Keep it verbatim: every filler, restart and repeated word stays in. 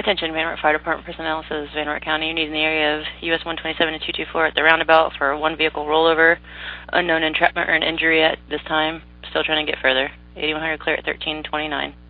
Attention, Van Wert Fire Department personnel. Says Van Wert County. You need in the area of U S one twenty-seven and two twenty-four at the roundabout for one vehicle rollover. Unknown entrapment or an injury at this time. Still trying to get further. eighty-one hundred clear at thirteen twenty-nine.